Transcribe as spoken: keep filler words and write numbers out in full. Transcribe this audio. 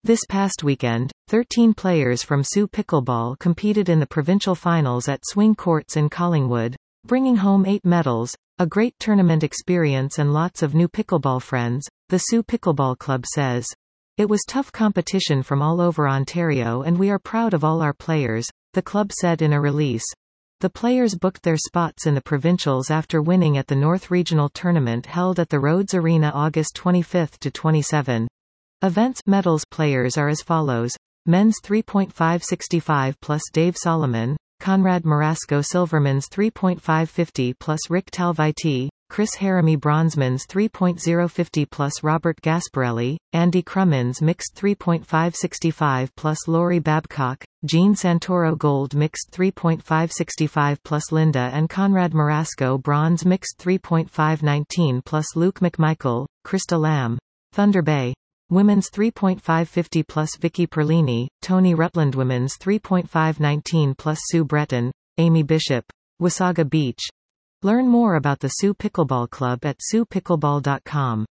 This past weekend, thirteen players from S U Pickleball competed in the provincial finals at Swing Courts in Collingwood, bringing home eight medals, a great tournament experience and lots of new pickleball friends, the S U Pickleball Club says. It was tough competition from all over Ontario and we are proud of all our players, the club said in a release. The players booked their spots in the provincials after winning at the North Regional Tournament held at the Rhodes Arena August twenty-fifth to twenty-seventh. Events medals players are as follows. Men's three point five sixty-five plus Dave Solomon, Conrad Marasco Silverman's three point five fifty plus Rick Talviti, Chris Haramy Bronzeman's three point oh fifty plus Robert Gasparelli, Andy Crummins mixed three point five sixty-five plus Laurie Babcock, Jean Santoro Gold mixed three point five sixty-five plus Linda and Conrad Marasco Bronze mixed three point five nineteen plus Luke McMichael, Krista Lamb. Thunder Bay. Women's three point five fifty plus Vicky Perlini, Tony Rutland. Women's three point five nineteen plus Sue Breton, Amy Bishop. Wasaga Beach. Learn more about the S U Pickleball Club at S U pickleball dot com.